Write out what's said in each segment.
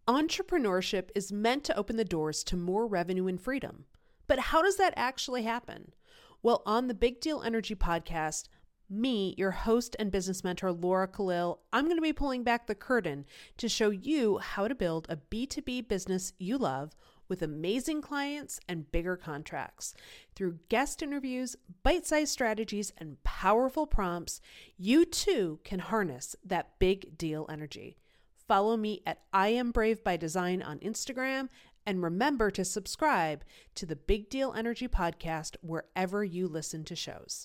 Entrepreneurship is meant to open the doors to more revenue and freedom. But how does that actually happen? Well, on the Big Deal Energy podcast, me, your host and business mentor, Laura Khalil, I'm going to be pulling back the curtain to show you how to build a B2B business you love with amazing clients and bigger contracts. Through guest interviews, bite-sized strategies, and powerful prompts, you too can harness that big deal energy. Follow me at I Am Brave by Design on Instagram, and remember to subscribe to the Big Deal Energy podcast wherever you listen to shows.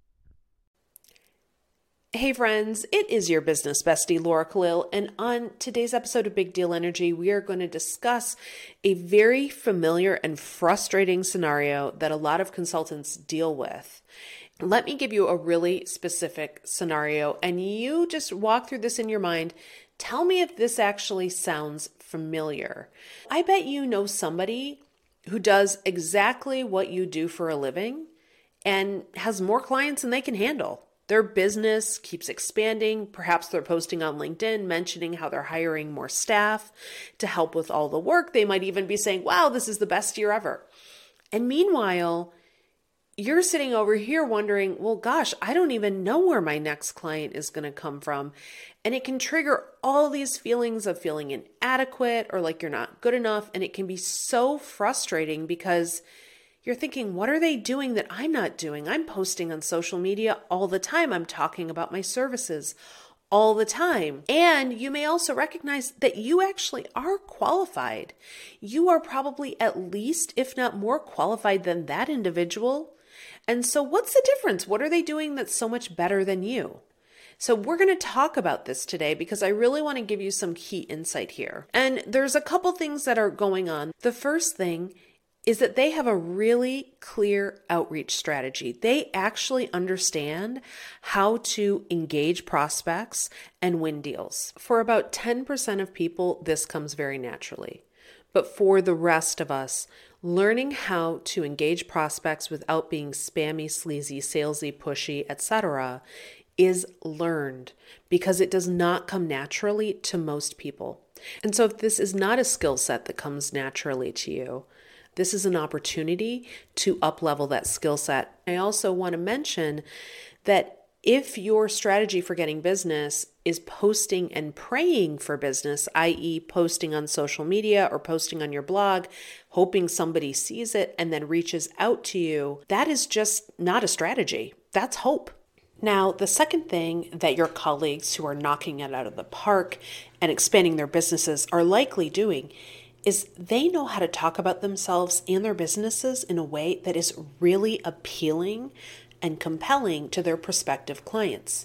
Hey friends, it is your business bestie, Laura Khalil, and on today's episode of Big Deal Energy, we are going to discuss a very familiar and frustrating scenario that a lot of consultants deal with. Let me give you a really specific scenario, and you just walk through this in your mind. Tell me if this actually sounds familiar. I bet you know somebody who does exactly what you do for a living and has more clients than they can handle. Their business keeps expanding. Perhaps they're posting on LinkedIn, mentioning how they're hiring more staff to help with all the work. They might even be saying, wow, this is the best year ever. And meanwhile, you're sitting over here wondering, well, gosh, I don't even know where my next client is going to come from. And it can trigger all these feelings of feeling inadequate or like you're not good enough. And it can be so frustrating because you're thinking, what are they doing that I'm not doing? I'm posting on social media all the time. I'm talking about my services all the time. And you may also recognize that you actually are qualified. You are probably at least, if not more qualified than that individual. And so what's the difference? What are they doing that's so much better than you? So we're going to talk about this today because I really want to give you some key insight here. And there's a couple things that are going on. The first thing is that they have a really clear outreach strategy. They actually understand how to engage prospects and win deals. For about 10% of people, this comes very naturally. But for the rest of us, learning how to engage prospects without being spammy, sleazy, salesy, pushy, etc. is learned because it does not come naturally to most people. And so if this is not a skill set that comes naturally to you, this is an opportunity to up-level that skill set. I also want to mention that if your strategy for getting business is posting and praying for business, i.e. posting on social media or posting on your blog, hoping somebody sees it and then reaches out to you, that is just not a strategy. That's hope. Now, the second thing that your colleagues who are knocking it out of the park and expanding their businesses are likely doing is they know how to talk about themselves and their businesses in a way that is really appealing and compelling to their prospective clients.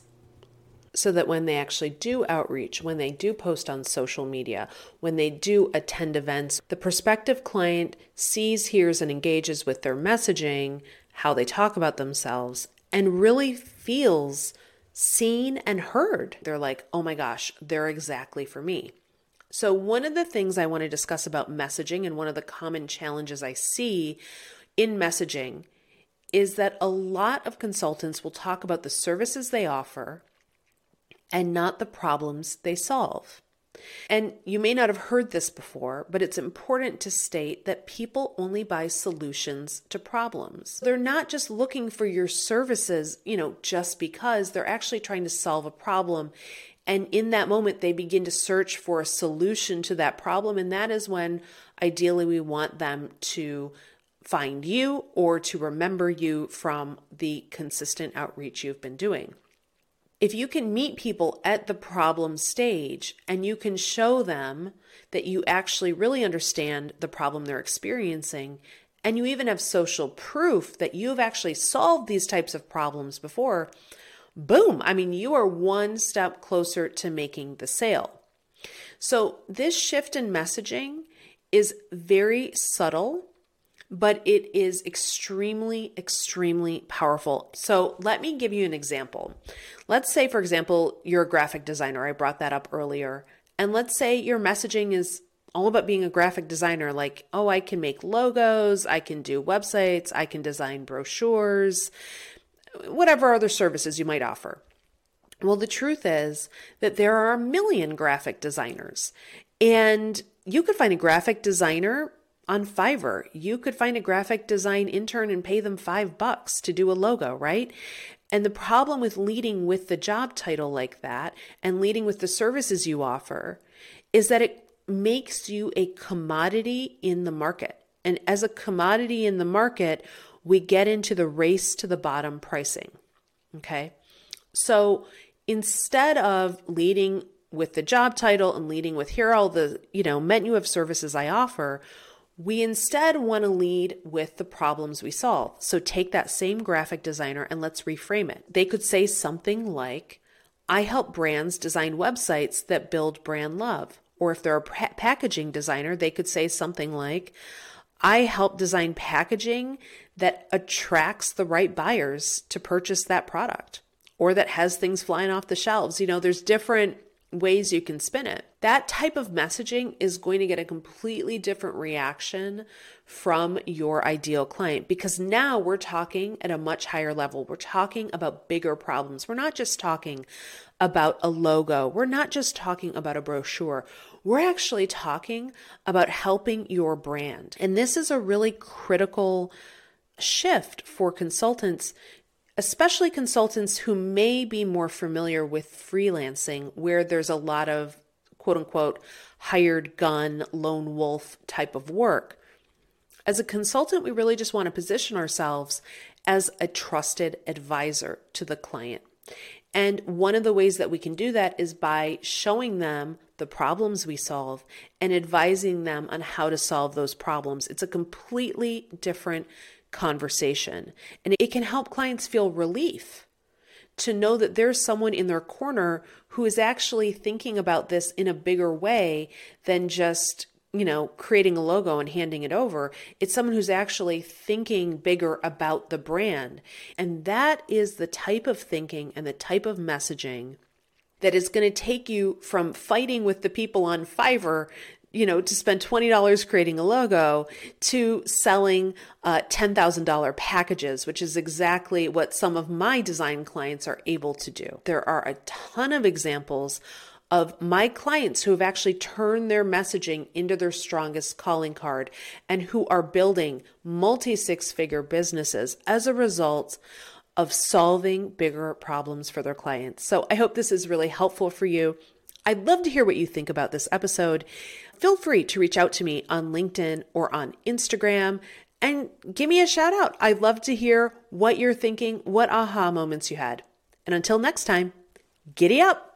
So that when they actually do outreach, when they do post on social media, when they do attend events, the prospective client sees, hears, and engages with their messaging, how they talk about themselves, and really feels seen and heard. They're like, oh my gosh, they're exactly for me. So one of the things I want to discuss about messaging and one of the common challenges I see in messaging is that a lot of consultants will talk about the services they offer and not the problems they solve. And you may not have heard this before, but it's important to state that people only buy solutions to problems. They're not just looking for your services, just because. They're actually trying to solve a problem. And in that moment, they begin to search for a solution to that problem. And that is when ideally we want them to find you or to remember you from the consistent outreach you've been doing. If you can meet people at the problem stage and you can show them that you actually really understand the problem they're experiencing, and you even have social proof that you've actually solved these types of problems before, boom, you are one step closer to making the sale. So this shift in messaging is very subtle, but it is extremely, extremely powerful. So let me give you an example. Let's say, for example, you're a graphic designer. I brought that up earlier. And let's say your messaging is all about being a graphic designer, like, oh, I can make logos, I can do websites, I can design brochures, whatever other services you might offer. Well, the truth is that there are a million graphic designers, and you could find a graphic designer on Fiverr. You could find a graphic design intern and pay them $5 to do a logo, right? And the problem with leading with the job title like that and leading with the services you offer is that it makes you a commodity in the market. And as a commodity in the market, we get into the race to the bottom pricing. Okay. So instead of leading with the job title and leading with here are all the, menu of services I offer, we instead want to lead with the problems we solve. So take that same graphic designer and let's reframe it. They could say something like, I help brands design websites that build brand love. Or if they're a packaging designer, they could say something like, I help design packaging that attracts the right buyers to purchase that product, or that has things flying off the shelves. There's different ways you can spin it. That type of messaging is going to get a completely different reaction from your ideal client, because now we're talking at a much higher level. We're talking about bigger problems. We're not just talking about a logo. We're not just talking about a brochure. We're actually talking about helping your brand. And this is a really critical shift for consultants, especially consultants who may be more familiar with freelancing, where there's a lot of quote unquote hired gun, lone wolf type of work. As a consultant, we really just want to position ourselves as a trusted advisor to the client. And one of the ways that we can do that is by showing them the problems we solve and advising them on how to solve those problems. It's a completely different conversation, and it can help clients feel relief to know that there's someone in their corner who is actually thinking about this in a bigger way than just, creating a logo and handing it over. It's someone who's actually thinking bigger about the brand. And that is the type of thinking and the type of messaging that is going to take you from fighting with the people on Fiverr, to spend $20 creating a logo, to selling $10,000 packages, which is exactly what some of my design clients are able to do. There are a ton of examples of my clients who have actually turned their messaging into their strongest calling card and who are building multi-six-figure businesses as a result of solving bigger problems for their clients. So I hope this is really helpful for you. I'd love to hear what you think about this episode. Feel free to reach out to me on LinkedIn or on Instagram and give me a shout out. I'd love to hear what you're thinking, what aha moments you had. And until next time, giddy up.